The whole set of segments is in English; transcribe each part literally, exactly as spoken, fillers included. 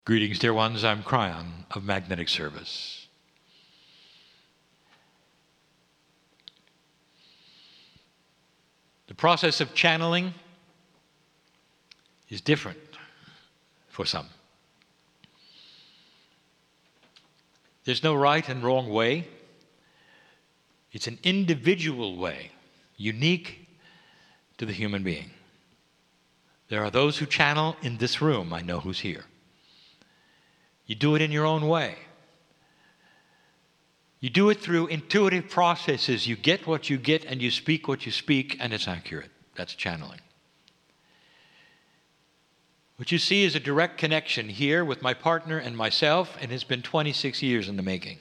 Greetings, dear ones. I'm Cryon of Magnetic Service. The process of channeling is different for some. There's no right and wrong way. It's an individual way, unique to the human being. There are those who channel in this room. I know who's here. You do it in your own way. You do it through intuitive processes. You get what you get and you speak what you speak, and it's accurate. That's channeling. What you see is a direct connection here with my partner and myself, and it's been twenty-six years in the making.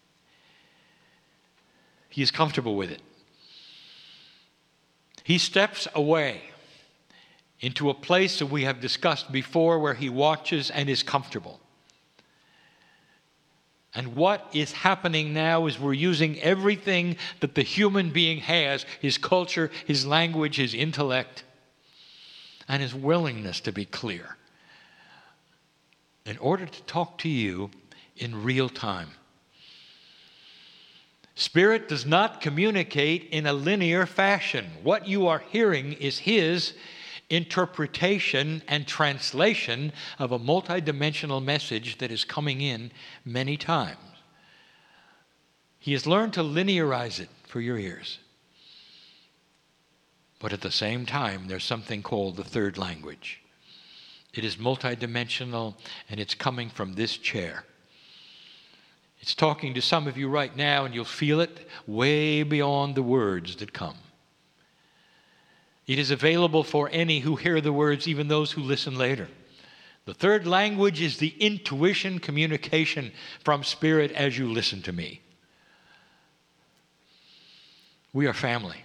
He is comfortable with it. He steps away into a place that we have discussed before where he watches and is comfortable. And what is happening now is we're using everything that the human being has, his culture, his language, his intellect, and his willingness to be clear, in order to talk to you in real time. Spirit does not communicate in a linear fashion. What you are hearing is his interpretation and translation of a multidimensional message that is coming in many times. He has learned to linearize it for your ears. But at the same time, there's something called the third language. It is multidimensional, and it's coming from this chair. It's talking to some of you right now, and you'll feel it way beyond the words that come. It is available for any who hear the words, even those who listen later. The third language is the intuition communication from Spirit as you listen to me. We are family.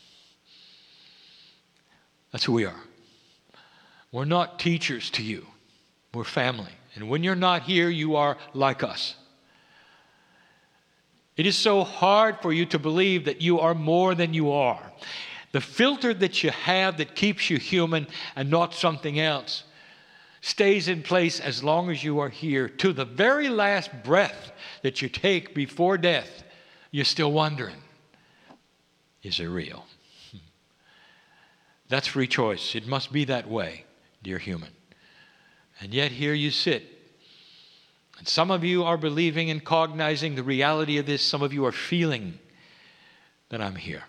That's who we are. We're not teachers to you. We're family. And when you're not here, you are like us. It is so hard for you to believe that you are more than you are. The filter that you have that keeps you human and not something else stays in place as long as you are here. To the very last breath that you take before death, you're still wondering, is it real? That's free choice. It must be that way, dear human. And yet here you sit. And some of you are believing and cognizing the reality of this. Some of you are feeling that I'm here.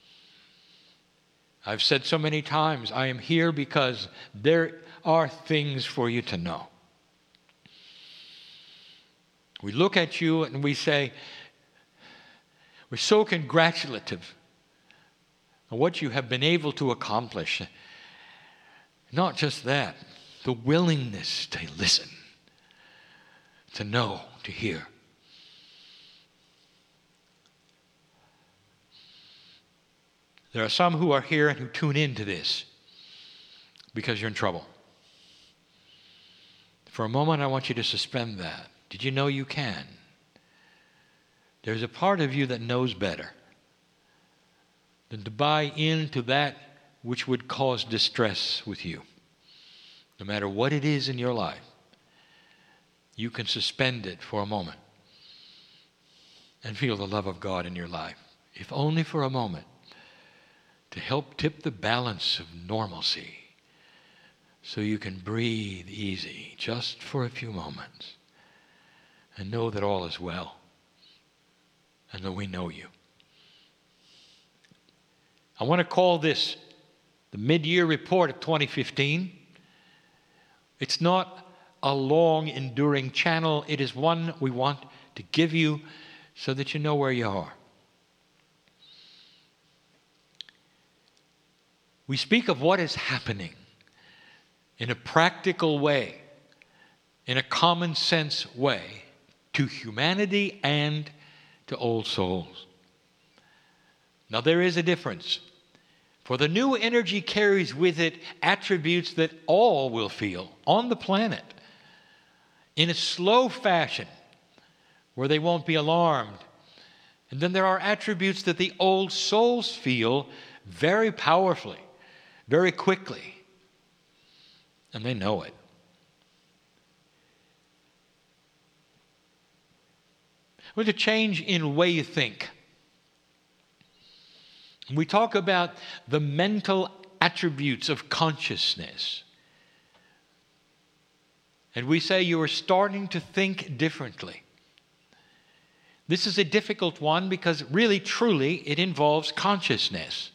I've said so many times, I am here because there are things for you to know. We look at you and we say, we're so congratulative on what you have been able to accomplish. Not just that, the willingness to listen, to know, to hear. There are some who are here and who tune into this because you're in trouble. For a moment, I want you to suspend that. Did you know you can? There's a part of you that knows better than to buy into that which would cause distress with you. No matter what it is in your life, you can suspend it for a moment and feel the love of God in your life, if only for a moment, to help tip the balance of normalcy so you can breathe easy just for a few moments and know that all is well and that we know you. I want to call this the mid-year report of twenty fifteen. It's not a long, enduring channel. It is one we want to give you so that you know where you are. We speak of what is happening in a practical way, in a common sense way, to humanity and to old souls. Now there is a difference. For the new energy carries with it attributes that all will feel on the planet in a slow fashion where they won't be alarmed. And then there are attributes that the old souls feel very powerfully, very quickly, and they know it. With a change in the way you think. We talk about the mental attributes of consciousness. And we say you are starting to think differently. This is a difficult one because really, truly, it involves consciousness.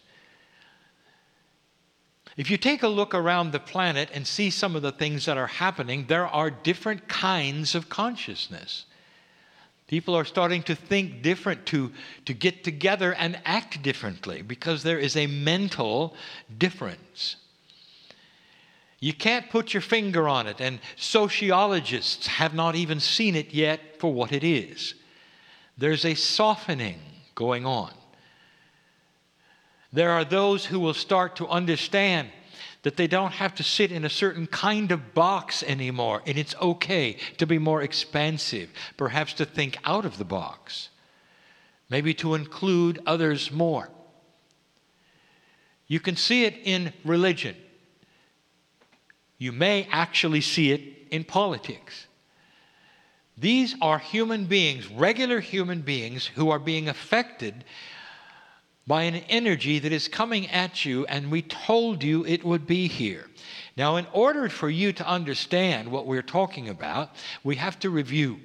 If you take a look around the planet and see some of the things that are happening, there are different kinds of consciousness. People are starting to think different, to, to get together and act differently because there is a mental difference. You can't put your finger on it, and sociologists have not even seen it yet for what it is. There's a softening going on. There are those who will start to understand that they don't have to sit in a certain kind of box anymore, and it's okay to be more expansive, perhaps to think out of the box, maybe to include others more. You can see it in religion. You may actually see it in politics. These are human beings, regular human beings, who are being affected by an energy that is coming at you, and we told you it would be here. Now, in order for you to understand what we're talking about, we have to review.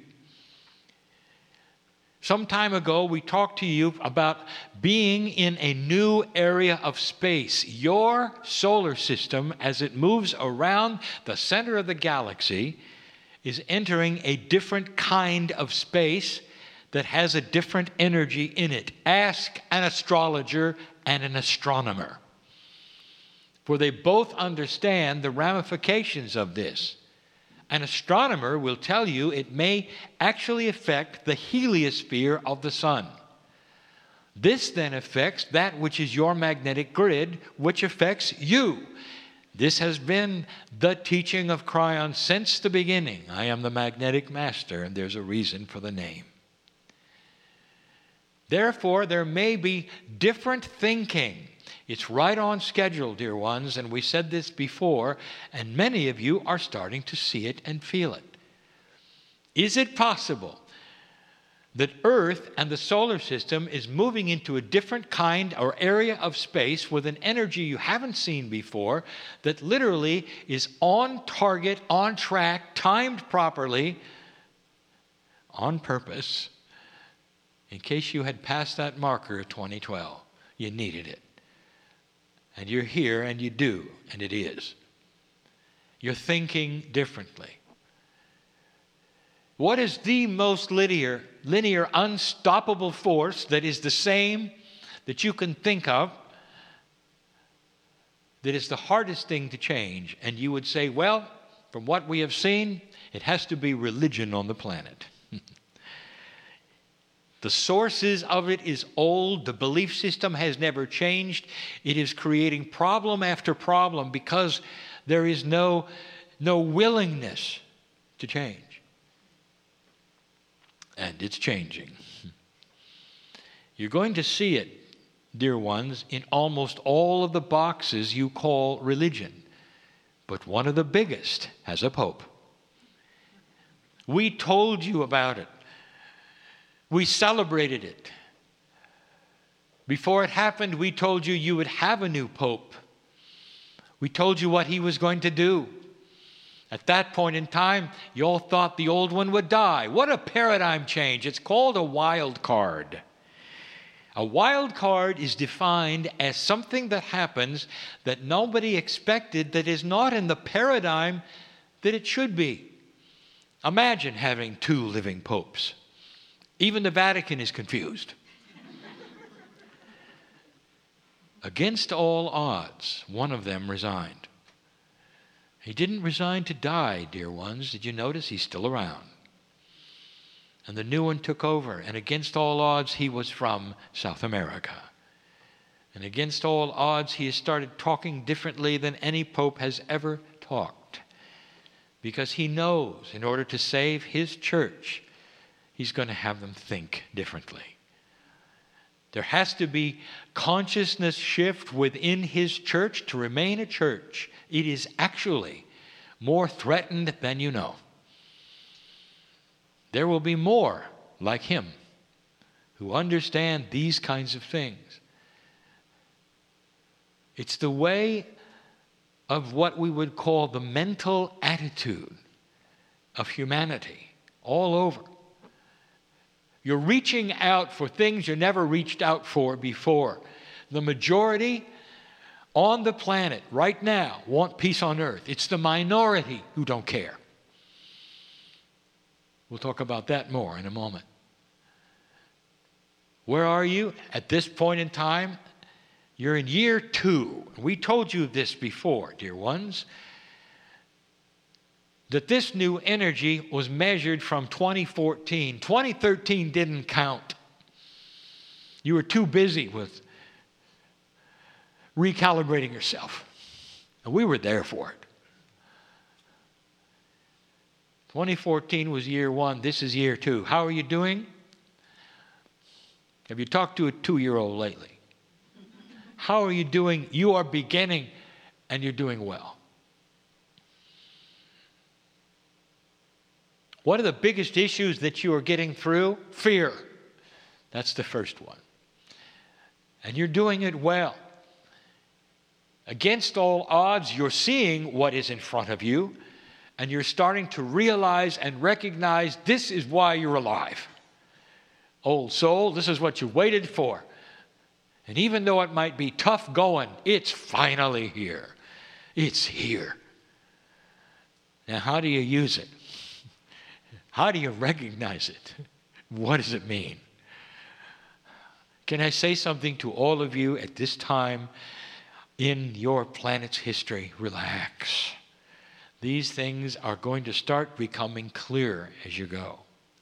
Some time ago, we talked to you about being in a new area of space. Your solar system, as it moves around the center of the galaxy, is entering a different kind of space that has a different energy in it. Ask an astrologer and an astronomer, for they both understand the ramifications of this. An astronomer will tell you it may actually affect the heliosphere of the sun. This then affects that which is your magnetic grid, which affects you. This has been the teaching of Kryon since the beginning. I am the magnetic master, and there's a reason for the name. Therefore, there may be different thinking. It's right on schedule, dear ones, and we said this before, and many of you are starting to see it and feel it. Is it possible that Earth and the solar system is moving into a different kind or area of space with an energy you haven't seen before that literally is on target, on track, timed properly, on purpose? In case you had passed that marker of twenty twelve, you needed it. And you're here, and you do, and it is. You're thinking differently. What is the most linear, linear, unstoppable force that is the same that you can think of, that is the hardest thing to change? And you would say, well, from what we have seen, it has to be religion on the planet. The sources of it is old. The belief system has never changed. It is creating problem after problem because there is no, no willingness to change. And it's changing. You're going to see it, dear ones, in almost all of the boxes you call religion. But one of the biggest has a pope. We told you about it. We celebrated it. Before it happened, we told you you would have a new pope. We told you what he was going to do. At that point in time, you all thought the old one would die. What a paradigm change. It's called a wild card. A wild card is defined as something that happens that nobody expected, that is not in the paradigm that it should be. Imagine having two living popes. Even the Vatican is confused. Against all odds, one of them resigned. He didn't resign to die, dear ones. Did you notice? He's still around. And the new one took over. And against all odds, he was from South America. And against all odds, he has started talking differently than any pope has ever talked. Because he knows, in order to save his church, he's going to have them think differently. There has to be consciousness shift within his church to remain a church. It is actually more threatened than you know. There will be more like him who understand these kinds of things. It's the way of what we would call the mental attitude of humanity all over. You're reaching out for things you never reached out for before. The majority on the planet right now want peace on earth. It's the minority who don't care. We'll talk about that more in a moment. Where are you at this point in time? You're in year two. We told you this before, dear ones, that this new energy was measured from twenty fourteen. twenty thirteen didn't count. You were too busy with recalibrating yourself. And we were there for it. twenty fourteen was year one. This is year two. How are you doing? Have you talked to a two-year-old lately? How are you doing? You are beginning, and you're doing well. What are the biggest issues that you are getting through? Fear. That's the first one. And you're doing it well. Against all odds, you're seeing what is in front of you, and you're starting to realize and recognize this is why you're alive. Old soul, this is what you waited for. And even though it might be tough going, it's finally here. It's here. Now, how do you use it? How do you recognize it? What does it mean? Can I say something to all of you at this time in your planet's history? Relax. These things are going to start becoming clear as you go.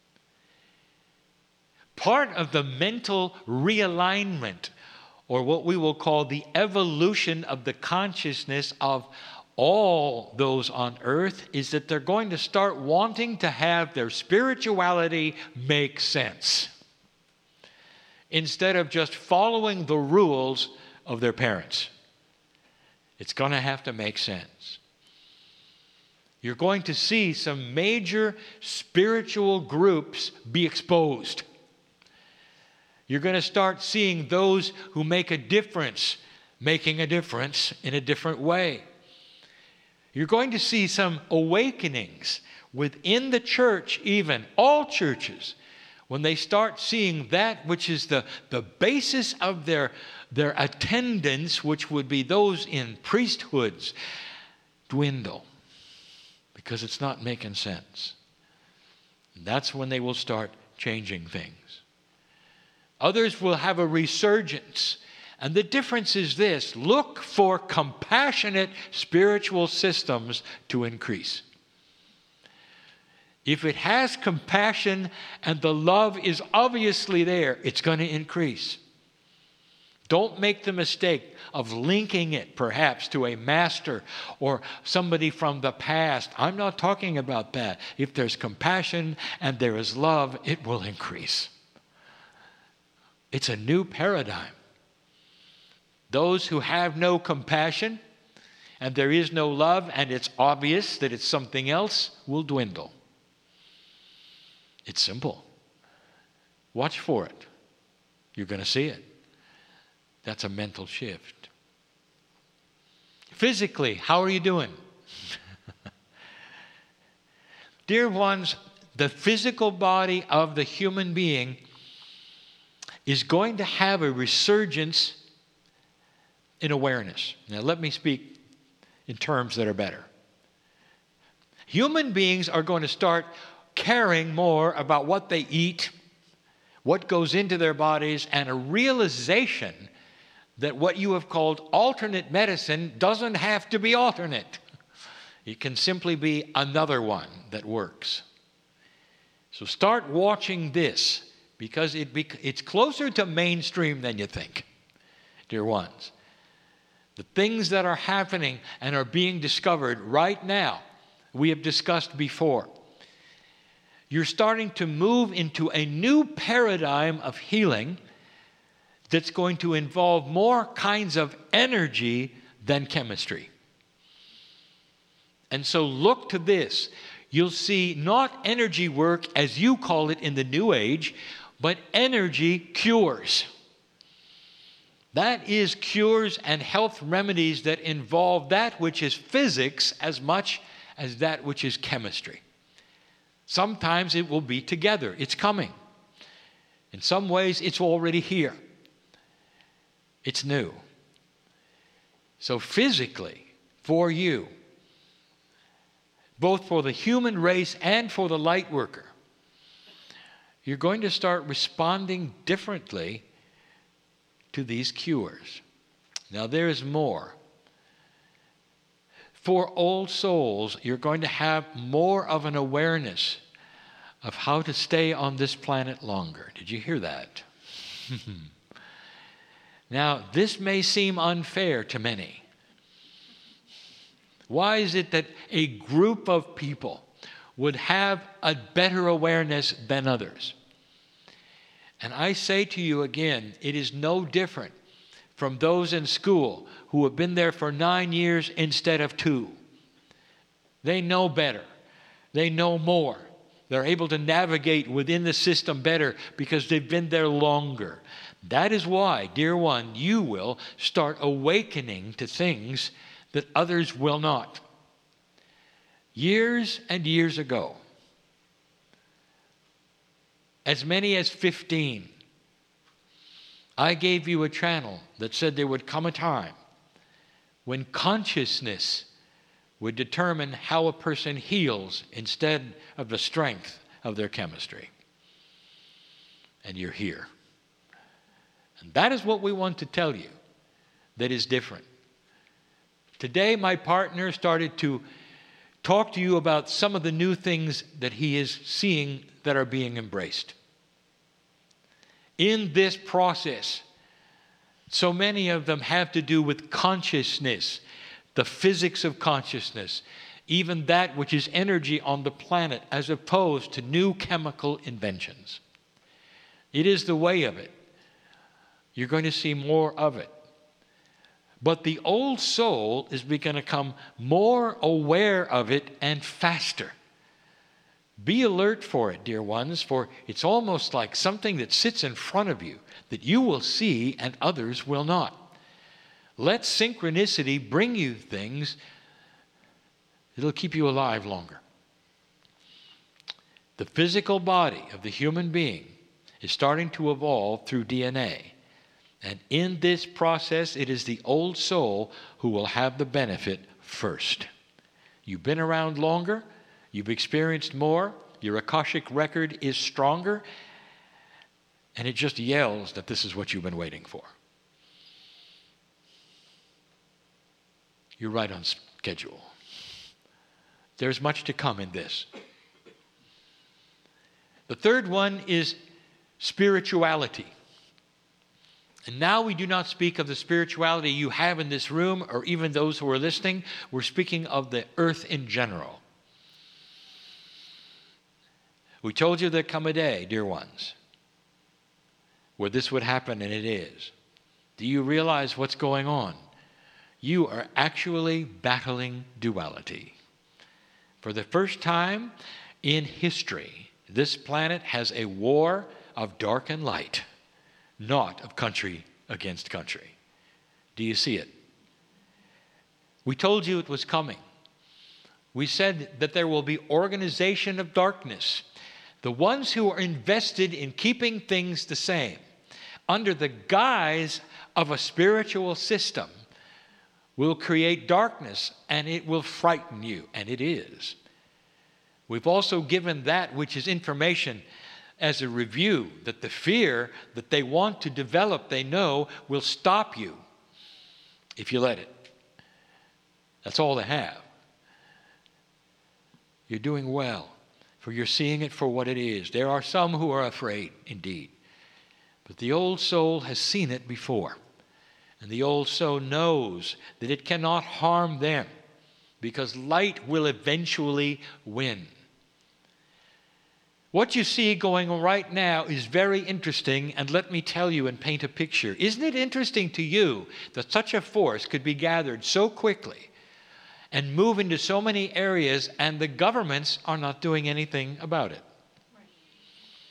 Part of the mental realignment, or what we will call the evolution of the consciousness of all those on earth, is that they're going to start wanting to have their spirituality make sense, instead of just following the rules of their parents. It's going to have to make sense. You're going to see some major spiritual groups be exposed. You're going to start seeing those who make a difference making a difference in a different way. You're going to see some awakenings within the church, even all churches, when they start seeing that which is the, the basis of their, their attendance, which would be those in priesthoods, dwindle, because it's not making sense. And that's when they will start changing things. Others will have a resurgence. And the difference is this: look for compassionate spiritual systems to increase. If it has compassion and the love is obviously there, it's going to increase. Don't make the mistake of linking it perhaps to a master or somebody from the past. I'm not talking about that. If there's compassion and there is love, it will increase. It's a new paradigm. Those who have no compassion and there is no love and it's obvious that it's something else will dwindle. It's simple. Watch for it. You're going to see it. That's a mental shift. Physically, how are you doing? Dear ones, the physical body of the human being is going to have a resurgence in awareness. Now, let me speak in terms that are better. Human beings are going to start caring more about what they eat, what goes into their bodies, and a realization that what you have called alternate medicine doesn't have to be alternate. It can simply be another one that works. So start watching this, because it bec- it's closer to mainstream than you think, dear ones. The things that are happening and are being discovered right now, we have discussed before. You're starting to move into a new paradigm of healing that's going to involve more kinds of energy than chemistry. And so look to this. You'll see not energy work as you call it in the New Age, But energy cures. That is cures and health remedies that involve that which is physics as much as that which is chemistry. Sometimes it will be together. It's coming. In some ways, it's already here. It's new. So physically, for you, both for the human race and for the light worker, you're going to start responding differently to these cures. Now there is more. For old souls, you're going to have more of an awareness of how to stay on this planet longer. Did you hear that? Now, this may seem unfair to many. Why is it that a group of people would have a better awareness than others? And I say to you again, it is no different from those in school who have been there for nine years instead of two. They know better. They know more. They're able to navigate within the system better because they've been there longer. That is why, dear one, you will start awakening to things that others will not. Years and years ago, as many as fifteen, I gave you a channel that said there would come a time when consciousness would determine how a person heals instead of the strength of their chemistry. And you're here. And that is what we want to tell you that is different. Today, my partner started to talk to you about some of the new things that he is seeing that are being embraced. In this process, so many of them have to do with consciousness, the physics of consciousness, even that which is energy on the planet, as opposed to new chemical inventions. It is the way of it. You're going to see more of it. But the old soul is going to become more aware of it and faster. Be alert for it, dear ones, for it's almost like something that sits in front of you that you will see and others will not. Let synchronicity bring you things that'll keep you alive longer. The physical body of the human being is starting to evolve through D N A. And in this process, it is the old soul who will have the benefit first. You've been around longer, you've experienced more, your Akashic record is stronger, and it just yells that this is what you've been waiting for. You're right on schedule. There's much to come in this. The third one is spirituality. And now we do not speak of the spirituality you have in this room or even those who are listening. We're speaking of the earth in general. We told you there'd come a day, dear ones, where this would happen, and it is. Do you realize what's going on? You are actually battling duality. For the first time in history, this planet has a war of dark and light, not of country against country. Do you see it? We told you it was coming. We said that there will be organization of darkness. The ones who are invested in keeping things the same, under the guise of a spiritual system, will create darkness, and it will frighten you, and it is. We've also given that which is information as a review, that the fear that they want to develop, they know, will stop you if you let it. That's all they have. You're doing well, for you're seeing it for what it is. There are some who are afraid, indeed. But the old soul has seen it before. And the old soul knows that it cannot harm them, because light will eventually win. What you see going on right now is very interesting, and let me tell you and paint a picture. Isn't it interesting to you that such a force could be gathered so quickly and move into so many areas, and the governments are not doing anything about it?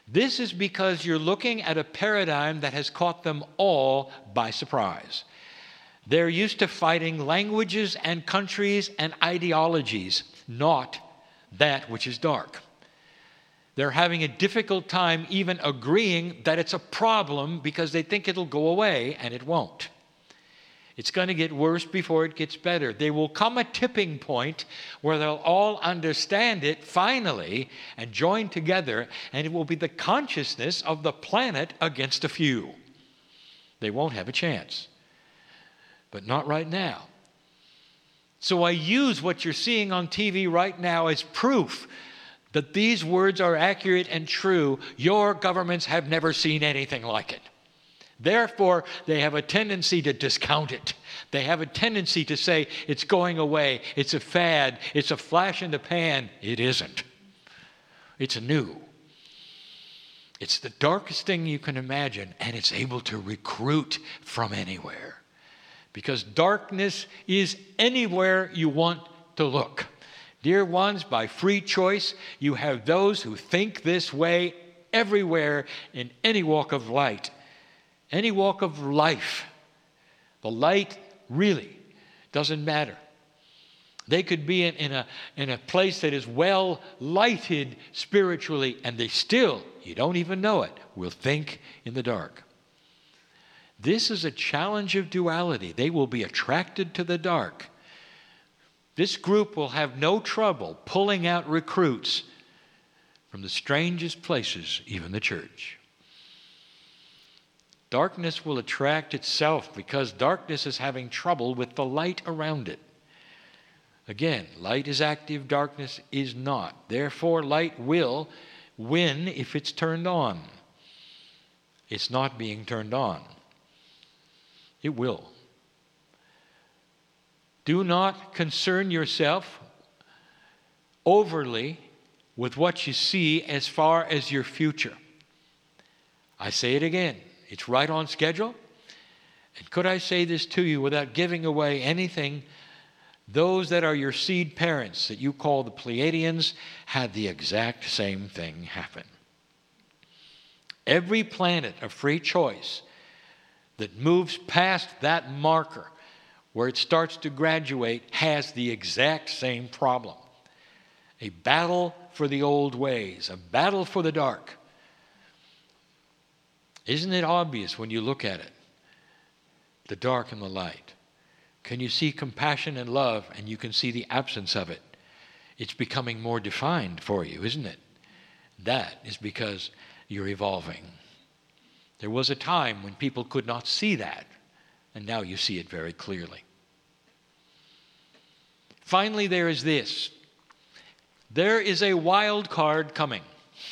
This is because you're looking at a paradigm that has caught them all by surprise. They're used to fighting languages and countries and ideologies, not that which is dark. They're having a difficult time even agreeing that it's a problem because they think it'll go away, and it won't. It's going to get worse before it gets better. There will come a tipping point where they'll all understand it finally and join together, and it will be the consciousness of the planet against a few. They won't have a chance. But not right now. So I use what you're seeing on T V right now as proof that these words are accurate and true. Your governments have never seen anything like it. Therefore, they have a tendency to discount it. They have a tendency to say it's going away, it's a fad, it's a flash in the pan. It isn't. It's new. It's the darkest thing you can imagine, and it's able to recruit from anywhere. Because darkness is anywhere you want to look. Dear ones, by free choice, you have those who think this way everywhere in any walk of light. Any walk of life. The light really doesn't matter. They could be in, in, a, in a place that is well lighted spiritually, and they still, you don't even know it, will think in the dark. This is a challenge of duality. They will be attracted to the dark. This group will have no trouble pulling out recruits from the strangest places, even the church. Darkness will attract itself because darkness is having trouble with the light around it. Again, light is active, darkness is not. Therefore, light will win if it's turned on. It's not being turned on. It will. Do not concern yourself overly with what you see as far as your future. I say it again. It's right on schedule. And could I say this to you without giving away anything? Those that are your seed parents that you call the Pleiadians had the exact same thing happen. Every planet of free choice that moves past that marker where it starts to graduate has the exact same problem. A battle for the old ways, a battle for the dark. Isn't it obvious when you look at it? The dark and the light. Can you see compassion and love, and you can see the absence of it? It's becoming more defined for you, isn't it? That is because you're evolving. There was a time when people could not see that, and now you see it very clearly. Finally, there is this. There is a wild card coming.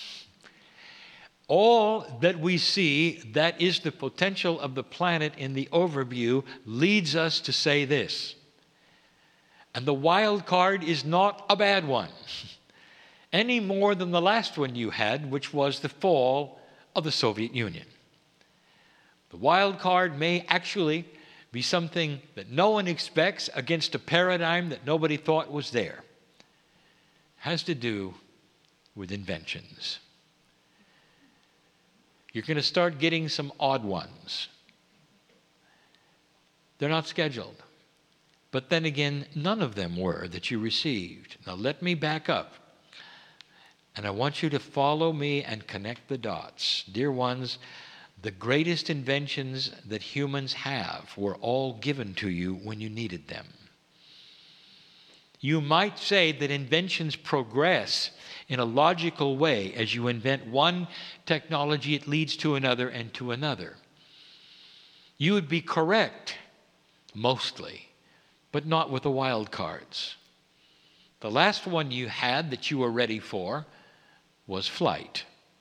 All that we see that is the potential of the planet in the overview leads us to say this. And the wild card is not a bad one, any more than the last one you had, which was the fall of the Soviet Union. The wild card may actually be something that no one expects against a paradigm that nobody thought was there. It has to do with inventions. You're going to start getting some odd ones. They're not scheduled. But then again, none of them were that you received. Now let me back up. And I want you to follow me and connect the dots. Dear ones, the greatest inventions that humans have were all given to you when you needed them. You might say that inventions progress in a logical way. As you invent one technology, it leads to another and to another. You would be correct, mostly, but not with the wild cards. The last one you had that you were ready for was flight.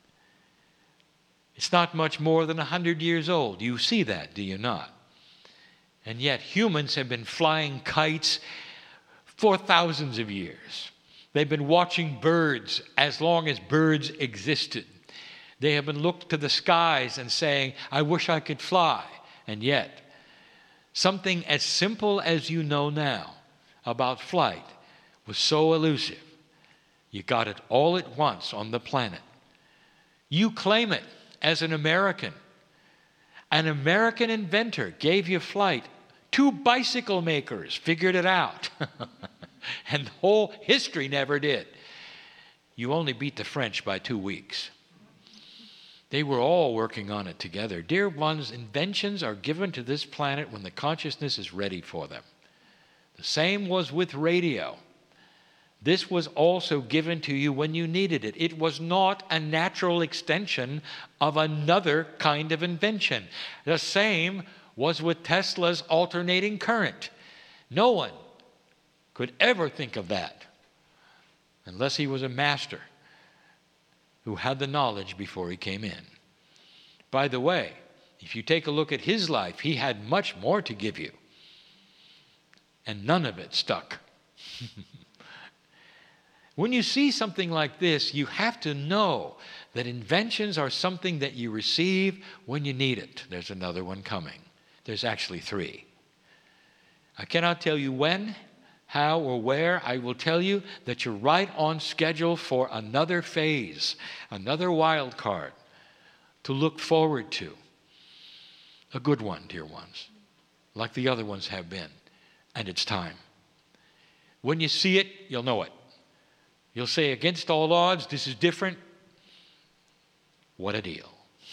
It's not much more than a hundred years old. You see that, do you not? And yet humans have been flying kites for thousands of years. They've been watching birds as long as birds existed. They have been looked to the skies and saying, I wish I could fly. And yet, something as simple as you know now about flight was so elusive. You got it all at once on the planet. You claim it as an American. An American inventor gave you flight. Two bicycle makers figured it out. And the whole history never did. You only beat the French by two weeks. They were all working on it together. Dear ones, inventions are given to this planet when the consciousness is ready for them. The same was with radio. This was also given to you when you needed it. It was not a natural extension of another kind of invention. The same was with Tesla's alternating current. No one could ever think of that unless he was a master who had the knowledge before he came in. By the way, if you take a look at his life, he had much more to give you. And none of it stuck. When you see something like this, you have to know that inventions are something that you receive when you need it. There's another one coming. There's actually three. I cannot tell you when, how, or where. I will tell you that you're right on schedule for another phase, another wild card to look forward to. A good one, dear ones, like the other ones have been. And it's time. When you see it, you'll know it. You'll say, against all odds, this is different. What a deal.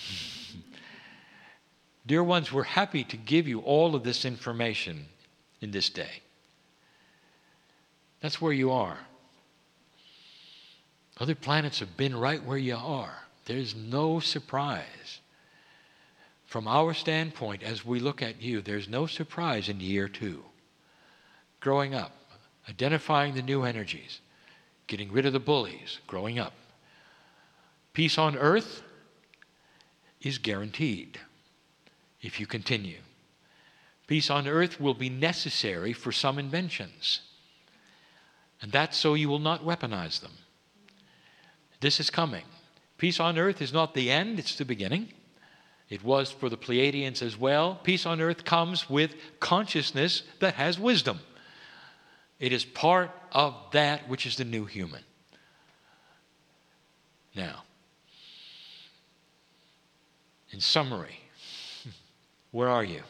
Dear ones, we're happy to give you all of this information in this day. That's where you are. Other planets have been right where you are. There's no surprise. From our standpoint, as we look at you, there's no surprise in year two. Growing up, identifying the new energies, getting rid of the bullies, growing up. Peace on earth is guaranteed if you continue. Peace on earth will be necessary for some inventions. And that's so you will not weaponize them. This is coming. Peace on earth is not the end, it's the beginning. It was for the Pleiadians as well. Peace on earth comes with consciousness that has wisdom. It is part of that which is the new human. Now, in summary, where are you?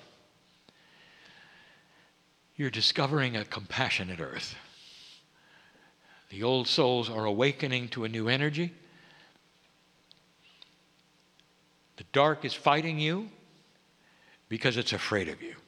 You're discovering a compassionate earth. The old souls are awakening to a new energy. The dark is fighting you because it's afraid of you.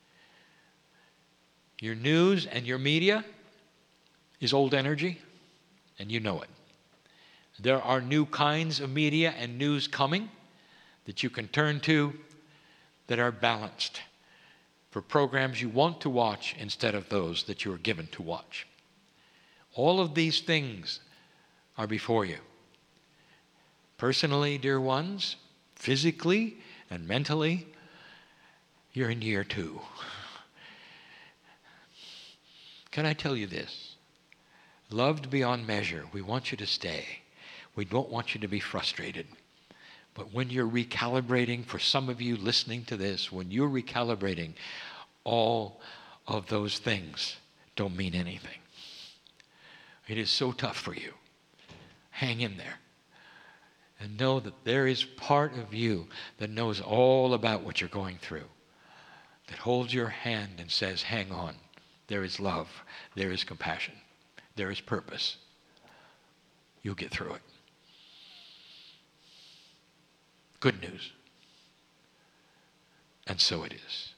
Your news and your media is old energy, and you know it. There are new kinds of media and news coming that you can turn to that are balanced for programs you want to watch instead of those that you are given to watch. All of these things are before you. Personally, dear ones, physically and mentally, you're in year two. Can I tell you this? Loved beyond measure, we want you to stay. We don't want you to be frustrated. But when you're recalibrating, for some of you listening to this, when you're recalibrating, all of those things don't mean anything. It is so tough for you. Hang in there. And know that there is part of you that knows all about what you're going through, that holds your hand and says, hang on. There is love. There is compassion. There is purpose. You'll get through it. Good news. And so it is.